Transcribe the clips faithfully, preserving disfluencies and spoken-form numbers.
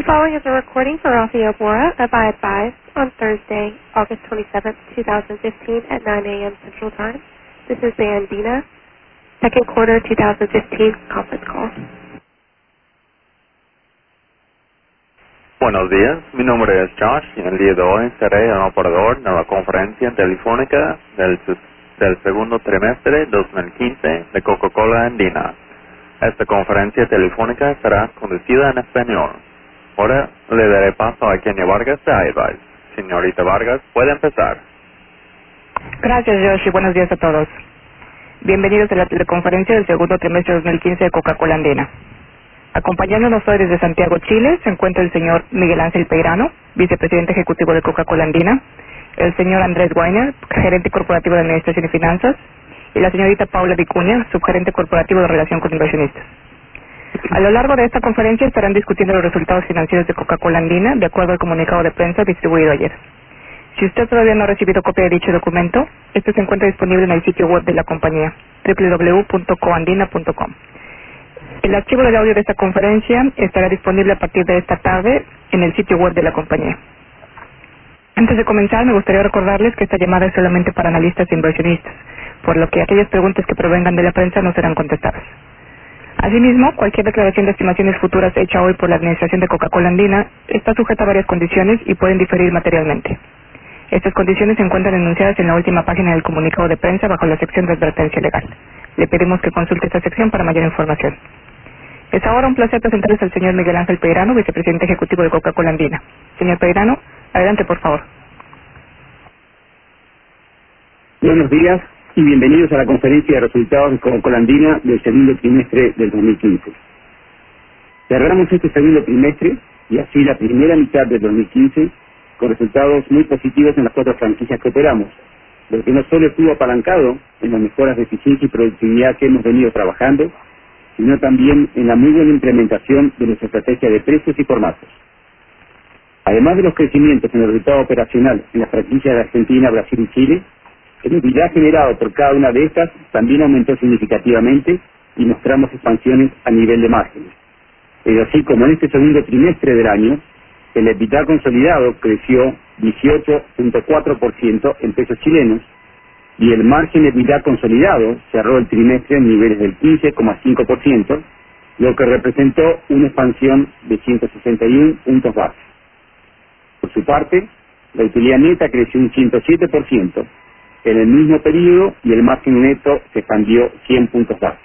following is a recording for Rafael Bora of I Advise on Thursday, August twenty-seventh, twenty fifteen at nine a.m. Central Time. This is the Andina second quarter twenty fifteen conference call. Buenos días, mi nombre es Josh y el día de hoy seré el operador de la conferencia telefónica del, del segundo trimestre dos mil quince de Coca-Cola Andina. Esta conferencia telefónica será conducida en español. Ahora le daré paso a Kenia Vargas de I Advise. Señorita Vargas, puede empezar. Gracias, Josh, y buenos días a todos. Bienvenidos a la teleconferencia del segundo trimestre de dos mil quince de Coca-Cola Andina. Acompañándonos hoy desde Santiago, Chile, se encuentra el señor Miguel Ángel Peirano, vicepresidente ejecutivo de Coca-Cola Andina, el señor Andrés Weiner, gerente corporativo de Administración y Finanzas, y la señorita Paula Vicuña, subgerente corporativo de Relación con Inversionistas. A lo largo de esta conferencia estarán discutiendo los resultados financieros de Coca-Cola Andina, de acuerdo al comunicado de prensa distribuido ayer. Si usted todavía no ha recibido copia de dicho documento, este se encuentra disponible en el sitio web de la compañía, doble u doble u doble u punto coandina punto com. El archivo de audio de esta conferencia estará disponible a partir de esta tarde en el sitio web de la compañía. Antes de comenzar, me gustaría recordarles que esta llamada es solamente para analistas e inversionistas, por lo que aquellas preguntas que provengan de la prensa no serán contestadas. Asimismo, cualquier declaración de estimaciones futuras hecha hoy por la Administración de Coca-Cola Andina está sujeta a varias condiciones y pueden diferir materialmente. Estas condiciones se encuentran enunciadas en la última página del comunicado de prensa bajo la sección de advertencia legal. Le pedimos que consulte esta sección para mayor información. Es ahora un placer presentarles al señor Miguel Ángel Peirano, vicepresidente ejecutivo de Coca-Cola Andina. Señor Peirano, adelante, por favor. Buenos días y bienvenidos a la conferencia de resultados de Coca-Cola Andina del segundo trimestre del dos mil quince. Cerramos este segundo trimestre y así la primera mitad del dos mil quince con resultados muy positivos en las cuatro franquicias que operamos, lo que no solo estuvo apalancado en las mejoras de eficiencia y productividad que hemos venido trabajando, sino también en la muy buena implementación de nuestra estrategia de precios y formatos. Además de los crecimientos en el resultado operacional en las franquicias de Argentina, Brasil y Chile, el utilidad generado por cada una de estas también aumentó significativamente y mostramos expansiones a nivel de márgenes. Es así como en este segundo trimestre del año, el EBITDA consolidado creció dieciocho punto cuatro por ciento en pesos chilenos y el margen EBITDA consolidado cerró el trimestre en niveles del quince coma cinco por ciento, lo que representó una expansión de ciento sesenta y uno puntos base. Por su parte, la utilidad neta creció un ciento siete por ciento en el mismo periodo y el margen neto se expandió cien puntos base.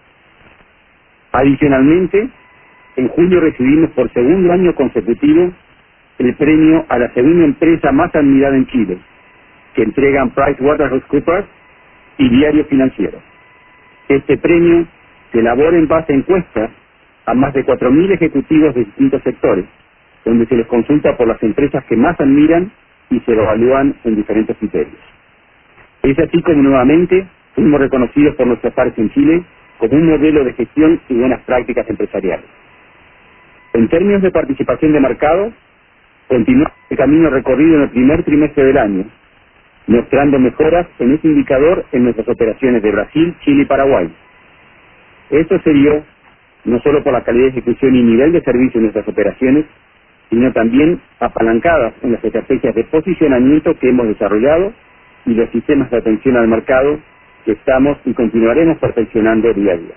Adicionalmente, en julio recibimos por segundo año consecutivo el premio a la segunda empresa más admirada en Chile, que entregan PricewaterhouseCoopers y Diario Financiero. Este premio se elabora en base a encuestas a más de cuatro mil ejecutivos de distintos sectores, donde se les consulta por las empresas que más admiran y se lo evalúan en diferentes criterios. Es así como nuevamente fuimos reconocidos por nuestros pares en Chile como un modelo de gestión y buenas prácticas empresariales. En términos de participación de mercado, continuamos el camino recorrido en el primer trimestre del año, mostrando mejoras en este indicador en nuestras operaciones de Brasil, Chile y Paraguay. Esto se dio no solo por la calidad de ejecución y nivel de servicio de nuestras operaciones, sino también apalancadas en las estrategias de posicionamiento que hemos desarrollado y los sistemas de atención al mercado que estamos y continuaremos perfeccionando día a día.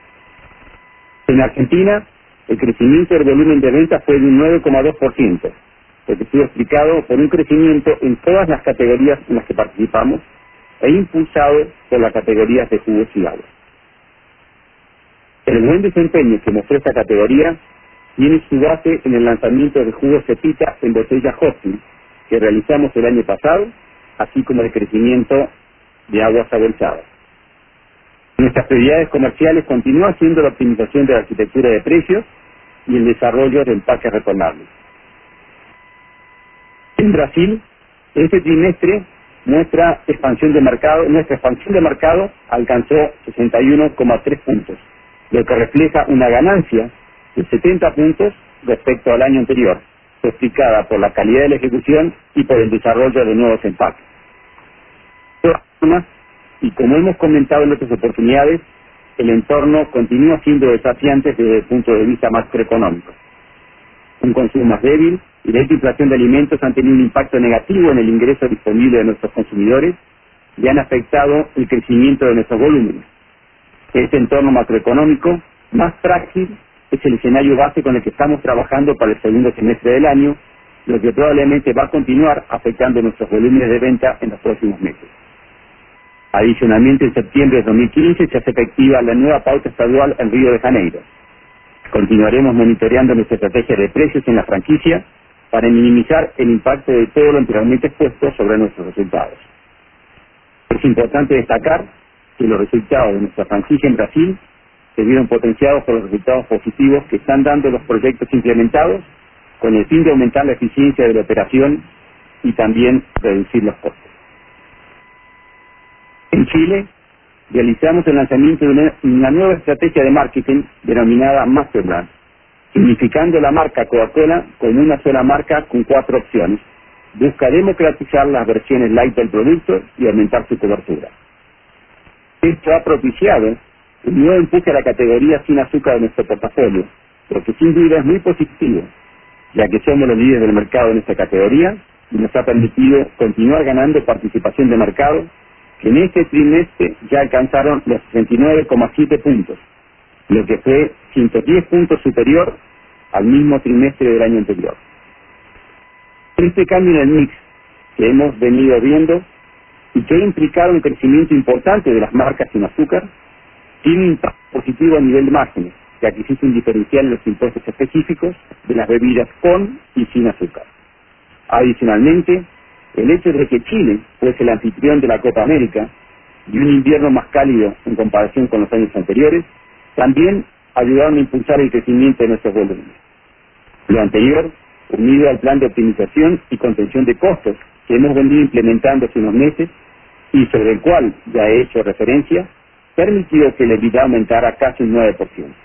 En Argentina, el crecimiento del volumen de ventas fue de un nueve coma dos por ciento, lo que estuvo explicado por un crecimiento en todas las categorías en las que participamos e impulsado por las categorías de jugos y agua. El buen desempeño que mostró esta categoría tiene su base en el lanzamiento de jugos Cepita en botella Hosting que realizamos el año pasado, así como el crecimiento de aguas saborezadas. Nuestras prioridades comerciales continúan siendo la optimización de la arquitectura de precios y el desarrollo de empaques retornables. En Brasil, este trimestre nuestra expansión de mercado, nuestra expansión de mercado alcanzó sesenta y uno coma tres puntos, lo que refleja una ganancia de setenta puntos respecto al año anterior, explicada por la calidad de la ejecución y por el desarrollo de nuevos empaques. Y como hemos comentado en otras oportunidades, el entorno continúa siendo desafiante desde el punto de vista macroeconómico. un consumo más débil y la alta inflación de alimentos han tenido un impacto negativo en el ingreso disponible de nuestros consumidores y han afectado el crecimiento de nuestros volúmenes. Este entorno macroeconómico más frágil es el escenario base con el que estamos trabajando para el segundo semestre del año, lo que probablemente va a continuar afectando nuestros volúmenes de venta en los próximos meses. Adicionalmente, en septiembre de dos mil quince se hace efectiva la nueva pauta estadual en Río de Janeiro. Continuaremos monitoreando nuestra estrategia de precios en la franquicia para minimizar el impacto de todo lo anteriormente expuesto sobre nuestros resultados. Es importante destacar que los resultados de nuestra franquicia en Brasil se vieron potenciados por los resultados positivos que están dando los proyectos implementados con el fin de aumentar la eficiencia de la operación y también reducir los costos. En Chile, realizamos el lanzamiento de una, una nueva estrategia de marketing denominada Masterbrand, significando la marca Coca-Cola como una sola marca con cuatro opciones. Busca democratizar las versiones light del producto y aumentar su cobertura. Esto ha propiciado un nuevo empuje a la categoría sin azúcar de nuestro portafolio, lo que sin duda es muy positivo, ya que somos los líderes del mercado en esta categoría y nos ha permitido continuar ganando participación de mercado, que en este trimestre ya alcanzaron los sesenta y nueve coma siete puntos, lo que fue ciento diez puntos superior al mismo trimestre del año anterior. Este cambio en el mix que hemos venido viendo y que ha implicado un crecimiento importante de las marcas sin azúcar, tiene un impacto positivo a nivel de márgenes, ya que existe un diferencial en los impuestos específicos de las bebidas con y sin azúcar. Adicionalmente, el hecho de que Chile fuese el anfitrión de la Copa América y un invierno más cálido en comparación con los años anteriores, también ayudaron a impulsar el crecimiento de nuestros volúmenes. Lo anterior, unido al plan de optimización y contención de costos que hemos venido implementando hace unos meses y sobre el cual ya he hecho referencia, permitió que el EBITDA aumentara casi un nueve por ciento.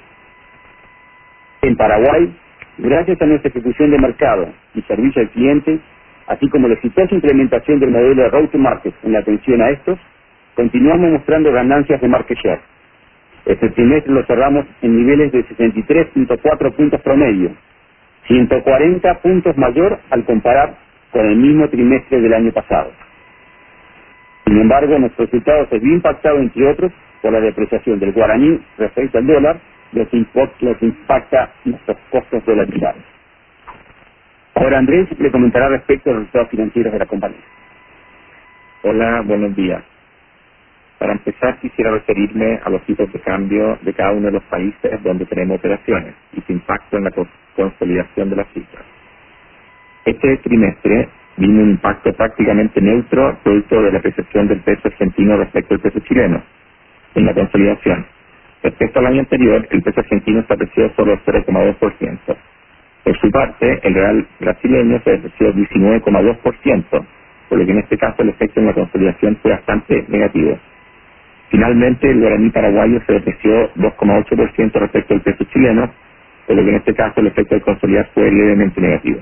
En Paraguay, gracias a nuestra ejecución de mercado y servicio al cliente, así como la exitosa implementación del modelo de Road to Market en la atención a estos, continuamos mostrando ganancias de market share. Este trimestre lo cerramos en niveles de sesenta y tres punto cuatro puntos promedio, ciento cuarenta puntos mayor al comparar con el mismo trimestre del año pasado. Sin embargo, nuestro resultado se vio impactado, entre otros, por la depreciación del guaraní respecto al dólar, lo que, lo que impacta nuestros costos dolarizados. Ahora Andrés le comentará respecto a los resultados financieros de la compañía. Hola, buenos días. Para empezar, quisiera referirme a los tipos de cambio de cada uno de los países donde tenemos operaciones y su impacto en la consolidación de las cifras. Este trimestre vino un impacto prácticamente neutro producto de la apreciación del peso argentino respecto al peso chileno en la consolidación. Respecto al año anterior, el peso argentino se apreció solo cero coma dos por ciento. Por su parte, el real brasileño se apreció diecinueve coma dos por ciento, por lo que en este caso el efecto en la consolidación fue bastante negativo. Finalmente, el guaraní paraguayo se depreció dos coma ocho por ciento respecto al peso chileno, por lo que en este caso el efecto de consolidar fue levemente negativo.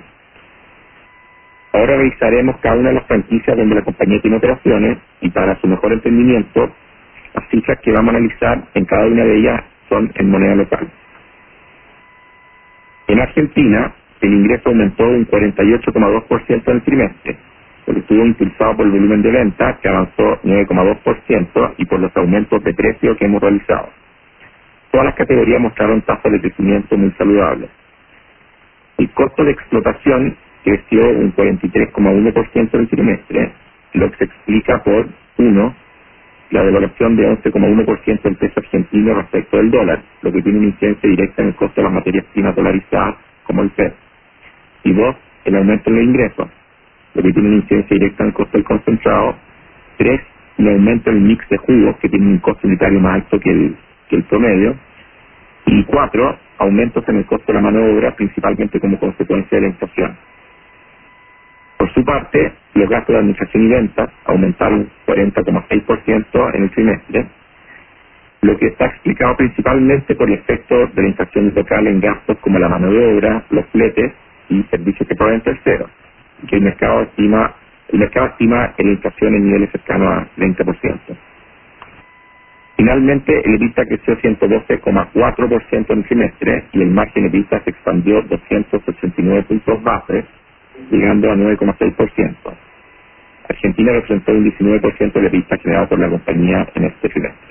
Ahora revisaremos cada una de las franquicias donde la compañía tiene operaciones y para su mejor entendimiento, las cifras que vamos a analizar en cada una de ellas son en moneda local. En Argentina, el ingreso aumentó un cuarenta y ocho coma dos por ciento en el trimestre, lo que estuvo impulsado por el volumen de venta, que avanzó nueve coma dos por ciento, y por los aumentos de precio que hemos realizado. Todas las categorías mostraron tasas de crecimiento muy saludables. El costo de explotación creció un cuarenta y tres coma uno por ciento en el trimestre, lo que se explica por, uno, la devaluación de once coma uno por ciento del peso argentino respecto del dólar, lo que tiene una incidencia directa en el costo de las materias primas dolarizadas, como el P E P. Y dos, el aumento en los ingresos, lo que tiene una incidencia directa en el costo del concentrado. Tres, el aumento en el mix de jugos, que tiene un costo unitario más alto que el, que el promedio. Y cuatro, aumentos en el costo de la mano de obra, principalmente como consecuencia de la inflación. Por su parte, los gastos de administración y ventas aumentaron cuarenta coma seis por ciento en el trimestre, lo que está explicado principalmente por el efecto de la inflación local en gastos como la mano de obra, los fletes y servicios que proveen terceros, que el mercado estima, el mercado estima la inflación en niveles cercanos a veinte por ciento. Finalmente, el EBITDA creció ciento doce coma cuatro por ciento en el trimestre y el margen EBITDA se expandió doscientos ochenta y nueve puntos base, llegando a nueve coma seis por ciento. Argentina representó un diecinueve por ciento del EBITDA generado por la compañía en este trimestre.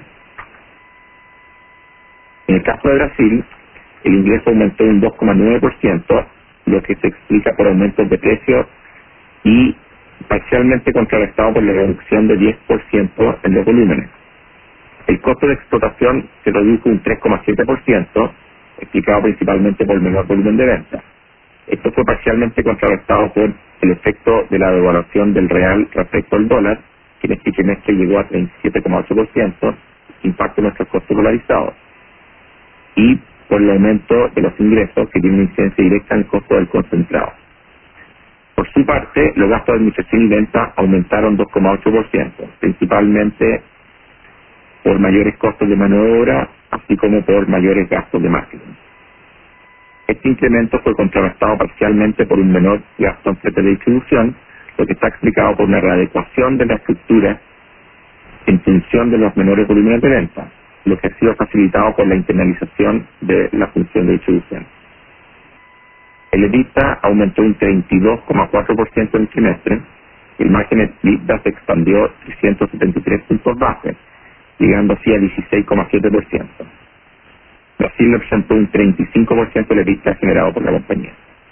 En el caso de Brasil, el ingreso aumentó un dos coma nueve por ciento, lo que se explica por aumentos de precios y parcialmente contrarrestado por la reducción de diez por ciento en los volúmenes. El costo de explotación se redujo un tres coma siete por ciento, explicado principalmente por el menor volumen de venta. Esto fue parcialmente contrarrestado por el efecto de la devaluación del real respecto al dólar, que en este trimestre llegó a treinta y siete coma ocho por ciento, impacto en nuestros costos dolarizados, y por el aumento de los ingresos, que tiene una incidencia directa en el costo del concentrado. Por su parte, los gastos de administración y venta aumentaron dos coma ocho por ciento, principalmente por mayores costos de mano de obra, así como por mayores gastos de marketing. Este incremento fue contrarrestado parcialmente por un menor gasto en flete de distribución, lo que está explicado por una readecuación de la estructura en función de los menores volúmenes de venta, lo que ha sido facilitado por la internalización de la función de distribución. El EBITDA aumentó un treinta y dos coma cuatro por ciento en el trimestre, y el margen EBITDA se expandió trescientos setenta y tres puntos base, llegando así a dieciséis coma siete por ciento. Brasil representó un treinta y cinco por ciento del EBITDA generado por la compañía.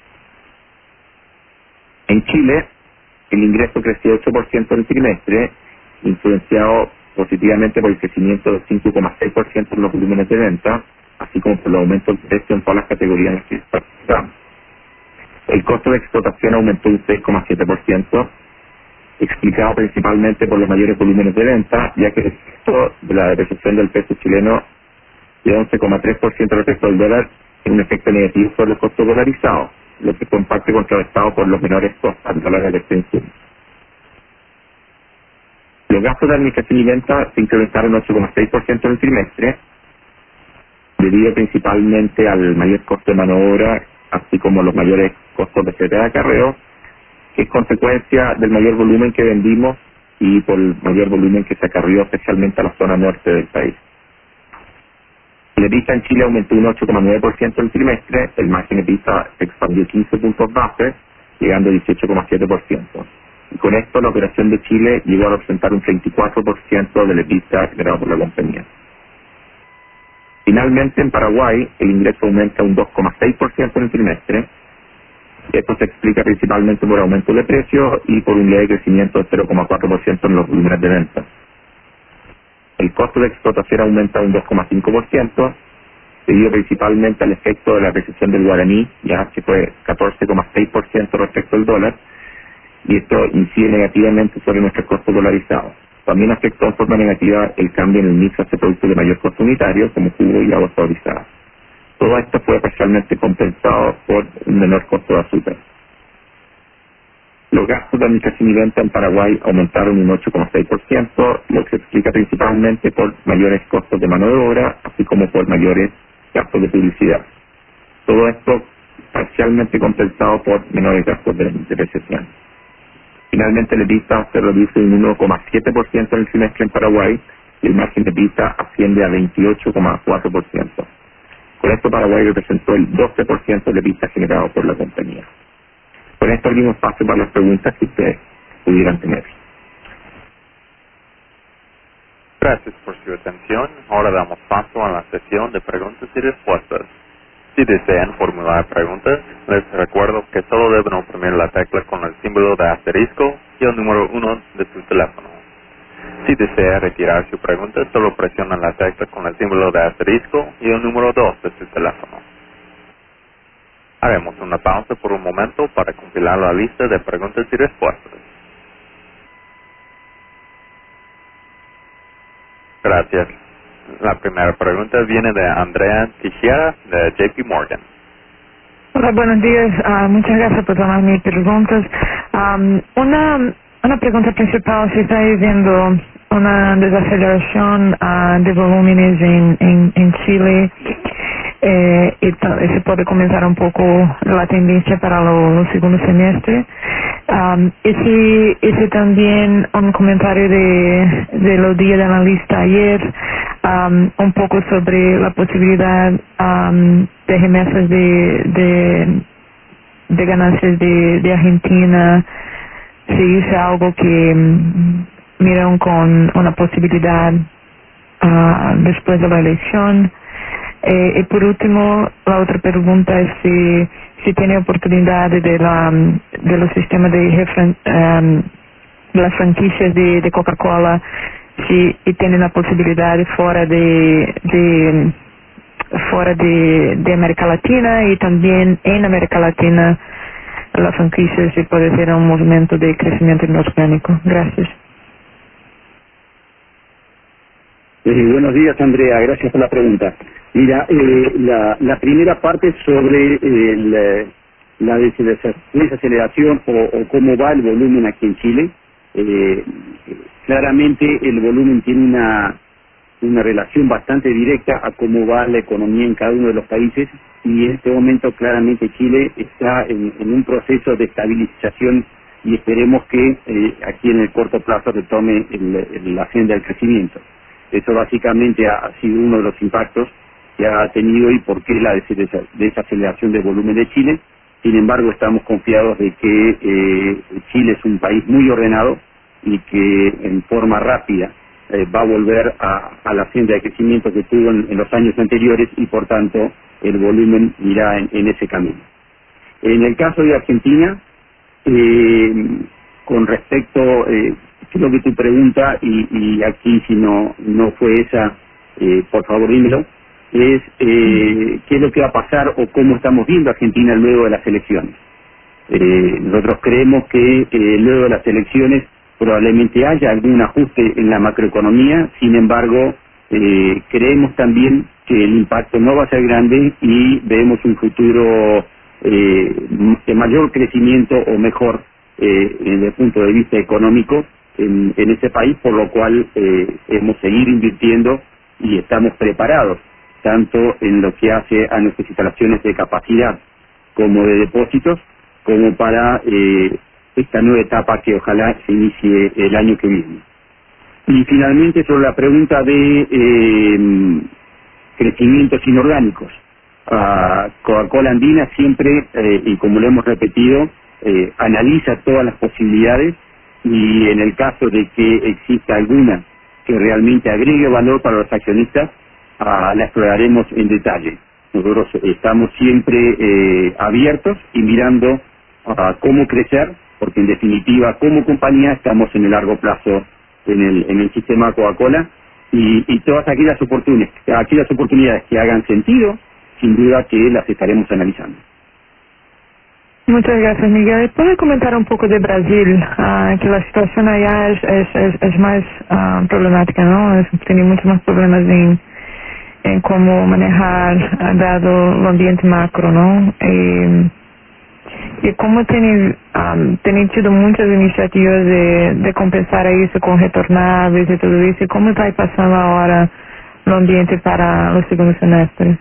En Chile, el ingreso creció ocho por ciento en el trimestre, influenciado positivamente por el crecimiento de cinco coma seis por ciento en los volúmenes de venta, así como por los aumentos de precio en todas las categorías en las que participamos. El costo de explotación aumentó un seis coma siete por ciento, explicado principalmente por los mayores volúmenes de venta, ya que el efecto de la depreciación del peso chileno de once coma tres por ciento respecto al dólar es un efecto negativo sobre los costos dolarizados, lo que fue en parte contrarrestado por los menores costos al dólar de extensión. Los gastos de administración y venta se incrementaron ocho coma seis por ciento en el trimestre, debido principalmente al mayor costo de mano de obra, así como los mayores costos de flete de acarreo, que es consecuencia del mayor volumen que vendimos y por el mayor volumen que se acarreó especialmente a la zona norte del país. El EBITDA en Chile aumentó un ocho coma nueve por ciento en el trimestre, el margen EBITDA se expandió quince puntos base, llegando a dieciocho coma siete por ciento. Y con esto la operación de Chile llegó a representar un treinta y cuatro por ciento del EBITDA generado por la compañía. Finalmente, en Paraguay, el ingreso aumenta un dos coma seis por ciento en el trimestre. Esto se explica principalmente por aumento de precios y por un leve crecimiento de cero coma cuatro por ciento en los volúmenes de venta. El costo de explotación aumenta un dos coma cinco por ciento, debido principalmente al efecto de la apreciación del guaraní, ya que fue catorce coma seis por ciento respecto al dólar, y esto incide negativamente sobre nuestros costos dolarizados. También afectó en forma negativa el cambio en el mix hacia productos de mayor costo unitario, como jugo y agua saborizada. Todo esto fue parcialmente compensado por un menor costo de azúcar. Los gastos de administración y venta en Paraguay aumentaron un ocho coma seis por ciento, lo que se explica principalmente por mayores costos de mano de obra, así como por mayores gastos de publicidad. Todo esto parcialmente compensado por menores gastos de depreciación. Finalmente, el EBITDA se reduce un uno coma siete por ciento en el trimestre en Paraguay y el margen de EBITDA asciende a veintiocho coma cuatro por ciento. Con esto, Paraguay representó el doce por ciento del EBITDA generado por la compañía. Con esto abrimos paso para las preguntas que ustedes pudieran tener. Gracias por su atención. Ahora damos paso a la sesión de preguntas y respuestas. Si desean formular preguntas, les recuerdo que solo deben oprimir la tecla con el símbolo de asterisco y el número uno de su teléfono. Si desea retirar su pregunta, solo presiona la tecla con el símbolo de asterisco y el número dos de su teléfono. Haremos una pausa por un momento para compilar la lista de preguntas y respuestas. Gracias. La primera pregunta viene de Andrea Teixeira de J P Morgan. Hola, buenos días. Uh, muchas gracias por tomar mis preguntas. Um, una, una pregunta principal, si está viendo una desaceleración uh, de volúmenes en, en, en Chile, eh, y se puede comenzar un poco la tendencia para lo, lo segundo semestre. Um, ese, ese también un comentario de, de los días de analista ayer, um, un poco sobre la posibilidad um, de remesas de, de, de ganancias de, de Argentina. Se hizo algo que um, miran con una posibilidad uh, después de la elección. Eh, y por último, la otra pregunta es si, si tiene oportunidad de la de los sistemas de, refran, um, de las franquicias de, de Coca-Cola, si y tiene la posibilidad fuera de, de fuera de, de América Latina y también en América Latina la franquicia si puede ser un movimiento de crecimiento inorgánico. Gracias. Eh, buenos días, Andrea. Gracias por la pregunta. Mira, eh, la, la primera parte sobre eh, la, la desaceleración o, o cómo va el volumen aquí en Chile. Eh, claramente el volumen tiene una, una relación bastante directa a cómo va la economía en cada uno de los países y en este momento claramente Chile está en, en un proceso de estabilización y esperemos que eh, aquí en el corto plazo retome el, el, la senda del crecimiento. Eso básicamente ha, ha sido uno de los impactos que ha tenido y por qué la desaceleración del volumen de Chile. Sin embargo, estamos confiados de que eh, Chile es un país muy ordenado y que en forma rápida eh, va a volver a, a la senda de crecimiento que tuvo en, en los años anteriores y por tanto el volumen irá en, en ese camino. En el caso de Argentina, eh, con respecto, eh, creo que tu pregunta, y, y aquí si no, no fue esa, eh, por favor dímelo, es eh, qué es lo que va a pasar o cómo estamos viendo a Argentina luego de las elecciones. Eh, nosotros creemos que eh, luego de las elecciones probablemente haya algún ajuste en la macroeconomía, sin embargo, eh, creemos también que el impacto no va a ser grande y vemos un futuro eh, de mayor crecimiento o mejor eh, desde el punto de vista económico en, en ese país, por lo cual eh, hemos seguido invirtiendo y estamos preparados tanto en lo que hace a nuestras instalaciones de capacidad como de depósitos, como para eh, esta nueva etapa que ojalá se inicie el año que viene. Y finalmente sobre la pregunta de eh, crecimientos inorgánicos. Uh, Coca-Cola Andina siempre, eh, y como lo hemos repetido, eh, analiza todas las posibilidades y en el caso de que exista alguna que realmente agregue valor para los accionistas, Uh, la exploraremos en detalle. Nosotros estamos siempre eh, abiertos y mirando uh, cómo crecer, porque en definitiva como compañía estamos en el largo plazo en el, en el sistema Coca-Cola y, y todas aquellas oportunidades, aquellas oportunidades que hagan sentido, sin duda que las estaremos analizando. Muchas gracias, Miguel. ¿Puede comentar un poco de Brasil? Uh, que la situación allá es, es, es, es más uh, problemática, ¿no? Es, tiene muchos más problemas en en cómo manejar dado el ambiente macro, ¿no? Eh, y cómo tienen, um, tienen sido muchas iniciativas de, de compensar eso con retornables y todo eso, y cómo está pasando ahora el ambiente para los segundos semestres.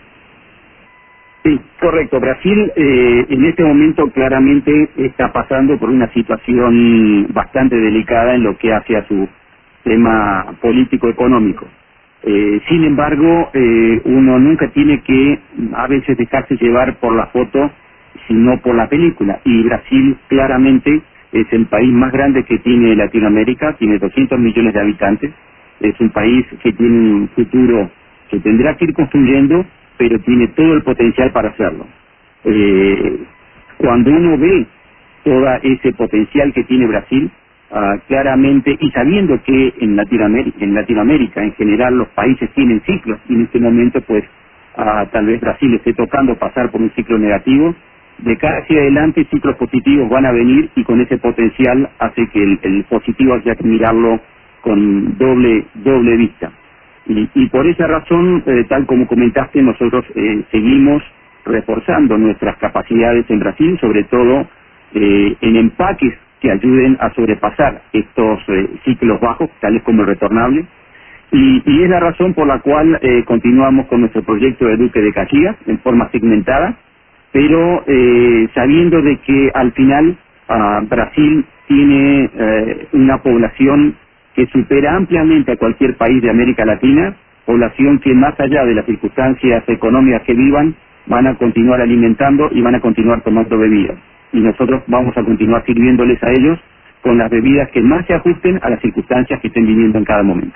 Sí, correcto. Brasil eh, en este momento claramente está pasando por una situación bastante delicada en lo que hace a su tema político-económico. Eh, sin embargo, eh, uno nunca tiene que a veces dejarse llevar por la foto, sino por la película. Y Brasil claramente es el país más grande que tiene Latinoamérica, tiene doscientos millones de habitantes, es un país que tiene un futuro que tendrá que ir construyendo, pero tiene todo el potencial para hacerlo. Eh, cuando uno ve todo ese potencial que tiene Brasil, Uh, claramente, y sabiendo que en Latinoamérica, en Latinoamérica en general los países tienen ciclos, y en este momento pues uh, tal vez Brasil esté tocando pasar por un ciclo negativo, de cara hacia adelante ciclos positivos van a venir y con ese potencial hace que el, el positivo haya que mirarlo con doble doble vista. Y, y por esa razón, eh, tal como comentaste, nosotros eh, seguimos reforzando nuestras capacidades en Brasil, sobre todo eh, en empaques que ayuden a sobrepasar estos eh, ciclos bajos, tales como el retornable, y, y es la razón por la cual eh, continuamos con nuestro proyecto de Duque de Caxias en forma segmentada, pero eh, sabiendo de que al final Uh, Brasil tiene eh, una población que supera ampliamente a cualquier país de América Latina, población que más allá de las circunstancias económicas que vivan, van a continuar alimentando y van a continuar tomando bebidas. Y nosotros vamos a continuar sirviéndoles a ellos con las bebidas que más se ajusten a las circunstancias que estén viviendo en cada momento.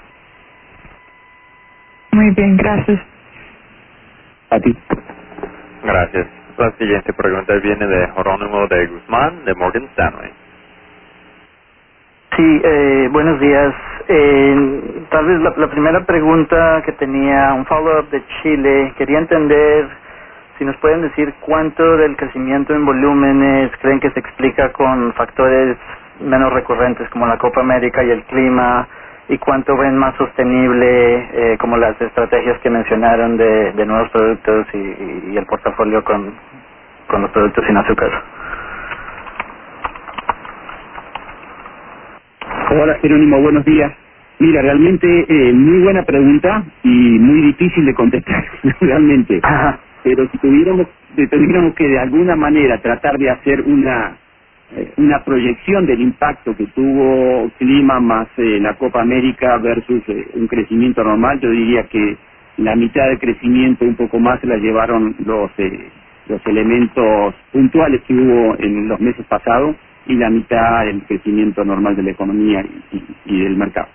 Muy bien, gracias. A ti. Gracias. La siguiente pregunta viene de Jerónimo de Guzmán, de Morgan Stanley. Sí, eh, buenos días. Eh, tal vez la, la primera pregunta que tenía, un follow-up de Chile, quería entender si nos pueden decir cuánto del crecimiento en volúmenes creen que se explica con factores menos recurrentes como la Copa América y el clima, y cuánto ven más sostenible eh, como las estrategias que mencionaron de, de nuevos productos y, y el portafolio con, con los productos sin azúcar. Hola Jerónimo, buenos días. Mira, realmente eh, muy buena pregunta y muy difícil de contestar, realmente. Ajá. Pero si tuviéramos, si tuviéramos que de alguna manera tratar de hacer una eh, una proyección del impacto que tuvo clima más eh, la Copa América versus eh, un crecimiento normal, yo diría que la mitad del crecimiento, un poco más, se la llevaron los eh, los elementos puntuales que hubo en los meses pasados, y la mitad el crecimiento normal de la economía y, y, y del mercado.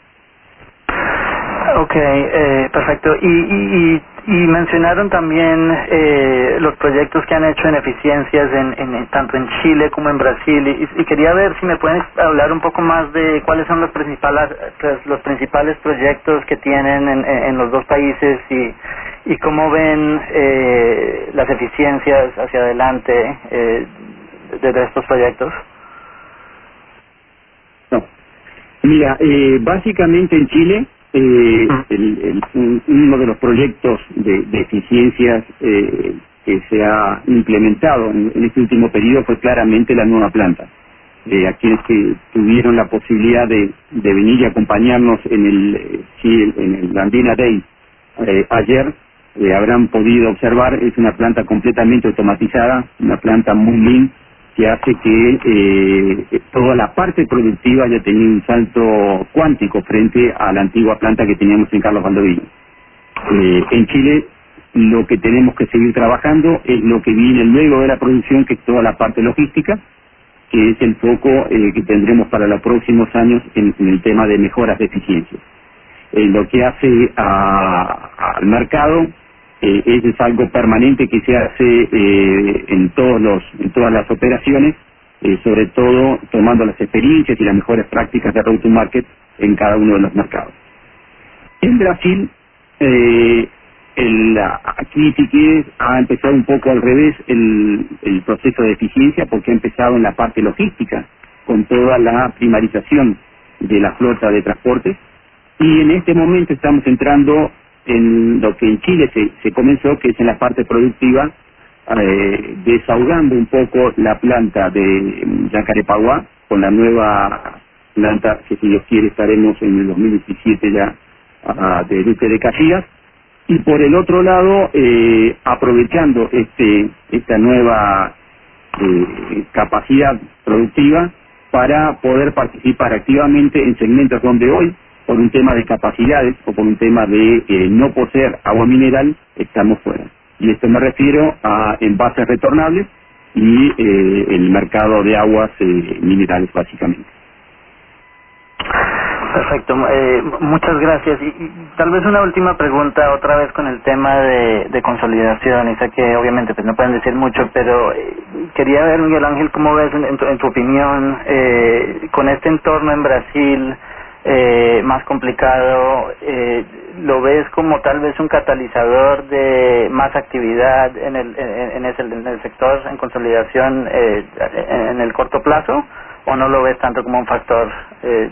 Ok, eh, perfecto. Y, y, y mencionaron también eh, los proyectos que han hecho en eficiencias en, en tanto en Chile como en Brasil, y, y quería ver si me pueden hablar un poco más de cuáles son los principales los principales proyectos que tienen en, en los dos países y, y cómo ven eh, las eficiencias hacia adelante eh, de, de estos proyectos. No. Mira, eh, básicamente en Chile Eh, el, el, un, uno de los proyectos de, de eficiencias eh, que se ha implementado en, en este último periodo fue claramente la nueva planta. Eh, a quienes que tuvieron la posibilidad de, de venir y acompañarnos en el, eh, sí, en el Andina Day eh, ayer, eh, habrán podido observar, es una planta completamente automatizada, una planta muy lean, que hace que eh, toda la parte productiva haya tenido un salto cuántico frente a la antigua planta que teníamos en Carlos Valdovinos. Eh, en Chile lo que tenemos que seguir trabajando es lo que viene luego de la producción, que es toda la parte logística, que es el foco eh, que tendremos para los próximos años en, en el tema de mejoras de eficiencia. Eh, lo que hace a, al mercado, Eh, eso es algo permanente que se hace eh, en todos los en todas las operaciones, eh, sobre todo tomando las experiencias y las mejores prácticas de route to market en cada uno de los mercados. En Brasil, eh, el, aquí sí que ha empezado un poco al revés el, el proceso de eficiencia, porque ha empezado en la parte logística, con toda la primarización de la flota de transportes, y en este momento estamos entrando en lo que en Chile se, se comenzó, que es en la parte productiva, eh, desahogando un poco la planta de Jacarepaguá con la nueva planta que, si Dios quiere, estaremos en el dos mil diecisiete ya uh, de Duque de Caxias, y por el otro lado eh, aprovechando este esta nueva eh, capacidad productiva para poder participar activamente en segmentos donde hoy, por un tema de capacidades o por un tema de eh, no poseer agua mineral, estamos fuera. Y esto me refiero a envases retornables y eh, el mercado de aguas eh, minerales, básicamente. Perfecto, eh, muchas gracias. Y, y tal vez una última pregunta, otra vez con el tema de, de consolidación. Y sé que obviamente pues no pueden decir mucho, pero eh, quería ver, Miguel Ángel, cómo ves en, en, tu, en tu opinión eh, con este entorno en Brasil eh, más complicado. Eh, ¿Lo ves como tal vez un catalizador de más actividad en el, en, en, ese, en el sector en consolidación eh, en el corto plazo? ¿O no lo ves tanto como un factor? Eh,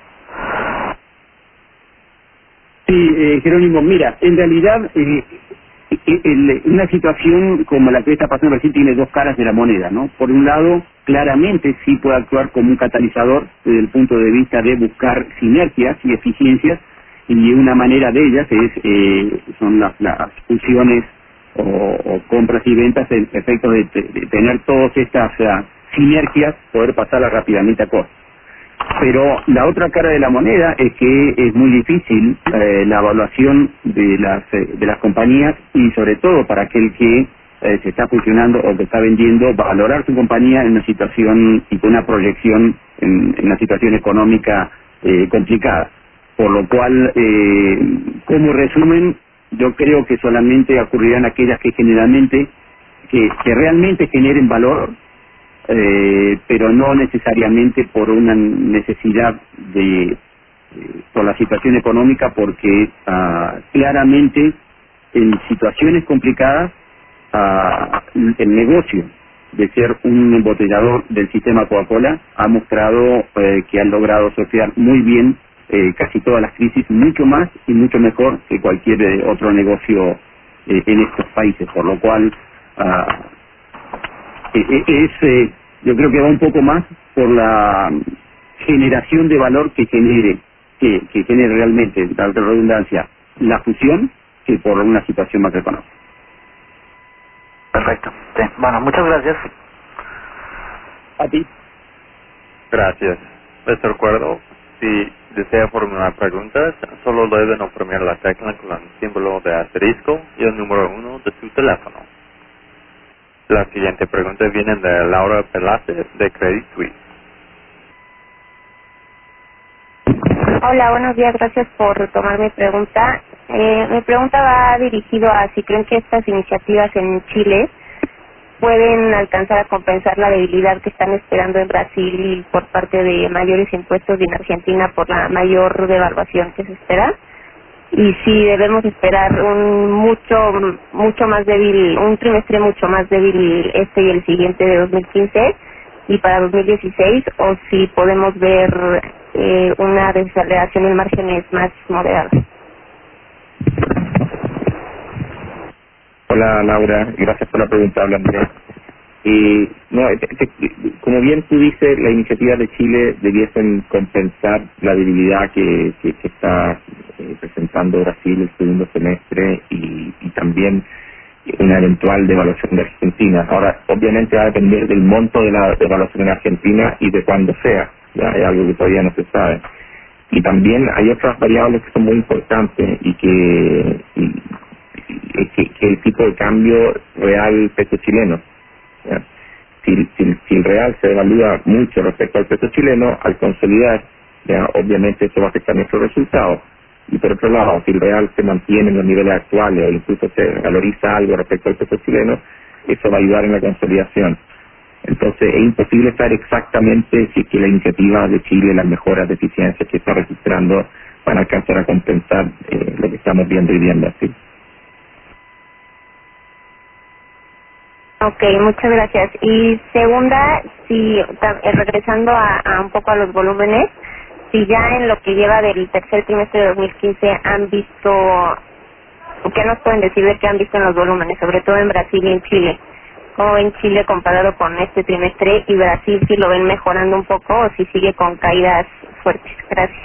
Sí, eh, Jerónimo, mira, en realidad eh, el, una situación como la que está pasando en Brasil tiene dos caras de la moneda, ¿no? Por un lado, claramente sí puede actuar como un catalizador desde el punto de vista de buscar sinergias y eficiencias, y una manera de ellas es eh, son las, las fusiones o, o compras y ventas en efecto de, de tener todas estas uh, sinergias poder pasarlas rápidamente a costos. Pero la otra cara de la moneda es que es muy difícil eh, la evaluación de las eh, de las compañías y sobre todo para aquel que eh, se está fusionando o que está vendiendo, valorar su compañía en una situación y con una proyección en, en una situación económica eh, complicada. Por lo cual, eh, como resumen, yo creo que solamente ocurrirán aquellas que generalmente, que, que realmente generen valor, eh, pero no necesariamente por una necesidad de, eh, por la situación económica, porque ah, claramente en situaciones complicadas ah, el negocio de ser un embotellador del sistema Coca-Cola ha mostrado eh, que han logrado sortear muy bien eh, casi todas las crisis, mucho más y mucho mejor que cualquier eh, otro negocio eh, en estos países, por lo cual ah, eh, es eh, yo creo que va un poco más por la generación de valor que genere que, que genere realmente, la redundancia, la fusión, que por una situación macroeconómica. Perfecto. Sí. Bueno, muchas gracias. A ti. Gracias. Les recuerdo, si desea formular preguntas, solo deben oprimir la tecla con el símbolo de asterisco y el número uno de su teléfono. La siguiente pregunta viene de Laura Velázquez de Credit Suisse. Hola, buenos días, gracias por tomar mi pregunta. Eh, mi pregunta va dirigido a si creen que estas iniciativas en Chile pueden alcanzar a compensar la debilidad que están esperando en Brasil por parte de mayores impuestos y en Argentina por la mayor devaluación que se espera, y si debemos esperar un mucho mucho más débil, un trimestre mucho más débil este y el siguiente de dos mil quince y para dos mil dieciséis, o si podemos ver eh, una desaceleración en márgenes más moderados. Hola Laura, gracias por la pregunta, habla Andrés. Eh, no, te, te, como bien tú dices, las iniciativas de Chile debiesen compensar la debilidad que, que, que está eh, presentando Brasil el segundo semestre y, y también una eventual devaluación de Argentina. Ahora, obviamente va a depender del monto de la devaluación en Argentina y de cuándo sea, ya es algo que todavía no se sabe. Y también hay otras variables que son muy importantes y que, y, y, que, que el tipo de cambio real peso chileno. ¿Ya? Si, si, si el real se devalúa mucho respecto al peso chileno, al consolidar, ¿ya? Obviamente eso va a afectar nuestros resultados. Y por otro lado, si el real se mantiene en los niveles actuales o incluso se valoriza algo respecto al peso chileno, eso va a ayudar en la consolidación. Entonces es imposible saber exactamente si es que la iniciativa de Chile, las mejoras de eficiencia que está registrando, van a alcanzar a compensar eh, lo que estamos viendo hoy día en Brasil. Ok, muchas gracias. Y segunda, si eh, regresando a, a un poco a los volúmenes, si ya en lo que lleva del tercer trimestre de dos mil quince han visto, ¿qué nos pueden decir de qué han visto en los volúmenes, sobre todo en Brasil y en Chile? ¿Cómo ven Chile comparado con este trimestre y Brasil, si lo ven mejorando un poco o si sigue con caídas fuertes? Gracias.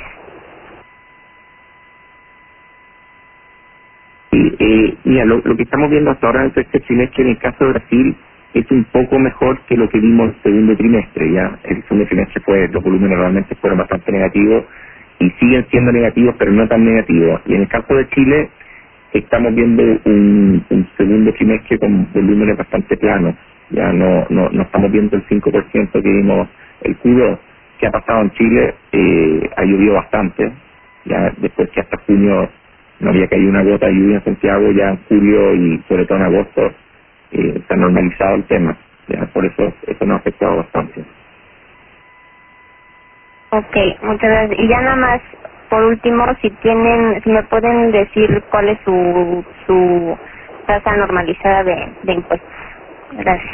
Y, eh, mira, lo, lo que estamos viendo hasta ahora en el tercer trimestre en el caso de Brasil es un poco mejor que lo que vimos el segundo trimestre. Ya el segundo trimestre fue, los volúmenes realmente fueron bastante negativos y siguen siendo negativos, pero no tan negativos. Y en el caso de Chile estamos viendo un, un segundo trimestre con volúmenes bastante planos. Ya no no no estamos viendo el cinco por ciento que vimos el Q dos. Que ha pasado en Chile, eh, ha llovido bastante. Ya después que hasta junio no había caído una gota de lluvia en Santiago, ya en julio y sobre todo en agosto eh, se ha normalizado el tema. Ya por eso eso nos ha afectado bastante. Ok, muchas gracias. Y ya nada más, por último, si tienen, si me pueden decir cuál es su su tasa normalizada de, de impuestos. Gracias.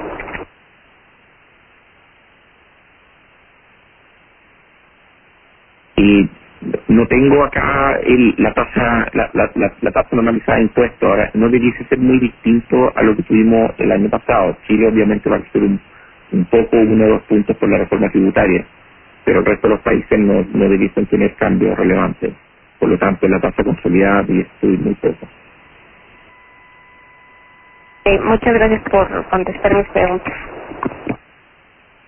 Y no tengo acá el, la tasa la, la, la, la tasa normalizada de impuestos. Ahora, no debiese ser muy distinto a lo que tuvimos el año pasado. Chile obviamente va a ser un, un poco, uno o dos puntos por la reforma tributaria, pero el resto de los países no, no debiesen tener cambios relevantes. Por lo tanto, la tasa consolidada debe subir muy poco. Eh, muchas gracias por contestar mis preguntas.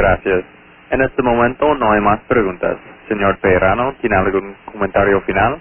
Gracias. En este momento no hay más preguntas. Señor Peirano, ¿tiene algún comentario final?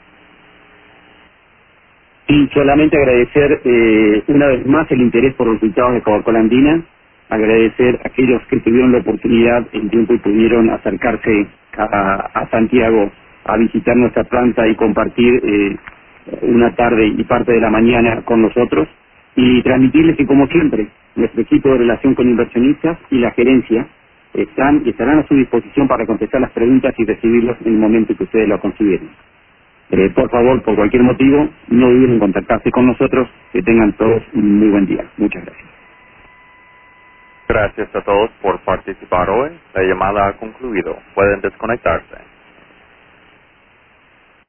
Y solamente agradecer eh, una vez más el interés por los resultados de Coca-Cola Andina, agradecer a aquellos que tuvieron la oportunidad en tiempo y pudieron acercarse a, a Santiago a visitar nuestra planta y compartir eh, una tarde y parte de la mañana con nosotros, y transmitirles que, como siempre, nuestro equipo de relación con inversionistas y la gerencia están y estarán a su disposición para contestar las preguntas y recibirlos en el momento que ustedes lo consideren. Eh, por favor, por cualquier motivo, no duden en contactarse con nosotros. Que tengan todos un muy buen día. Muchas gracias. Gracias a todos por participar hoy. La llamada ha concluido. Pueden desconectarse.